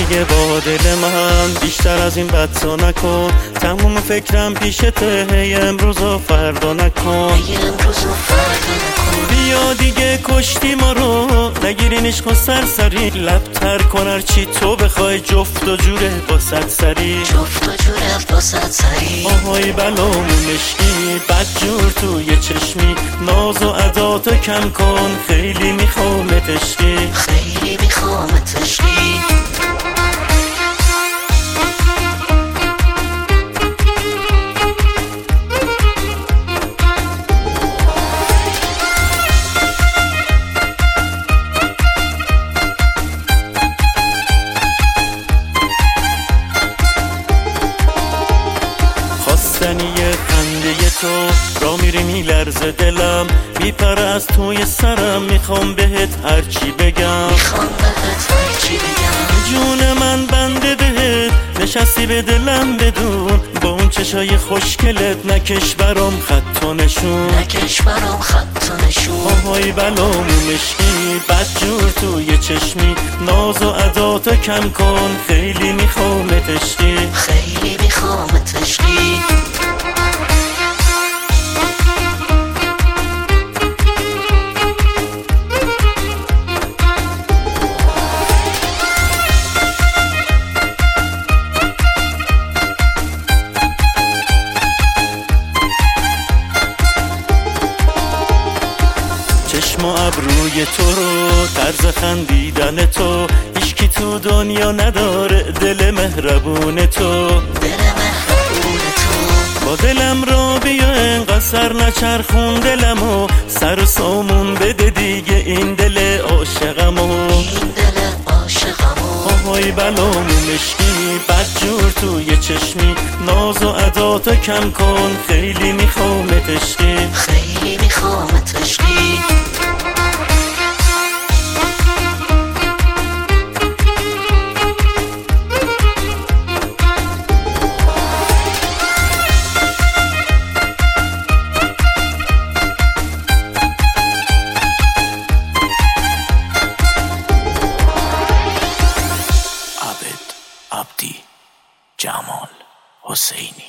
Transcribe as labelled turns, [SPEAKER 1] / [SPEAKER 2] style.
[SPEAKER 1] دیگه با دل من بیشتر از این بد تو نکن. تموم فکرم پیشته، هی امروز و فردا نکن. بیا دیگه کشتی ما رو، نگیرین عشق و سرسری. لبتر کن هرچی تو بخوای، جفت و جوره با صد سری. آهای بلامون عشقی، بدجور توی چشمی. ناز و عداتو کم کن، خیلی میخوامت عشقی. خواستنی خنده تو را میری میلرزه دلم. میپره از توی سرم، میخوام بهت هرچی بگم. جون من بنده بهت، نشستی به دلم بدون. با اون چشای خوشگلت نکش برام خط و نشون. آهای بلامون عشقی، بدجور توی چشمی. ناز و عداتو کم کن، خیلی میخوامت عشقی. چشم و ابروی تو رو، طرز خندیدن تو، هیچکی تو دنیا نداره دل مهربون تو. با دلم را بیا انقدر سر نچرخون دلمو. سر و سامون بده دیگه این دل عاشقمو. آهای بلامون عشقی، بدجور توی چشمی. ناز و عداتو کم کن، خیلی میخوامت عشقی.
[SPEAKER 2] عبد عبدی جمال حسینی.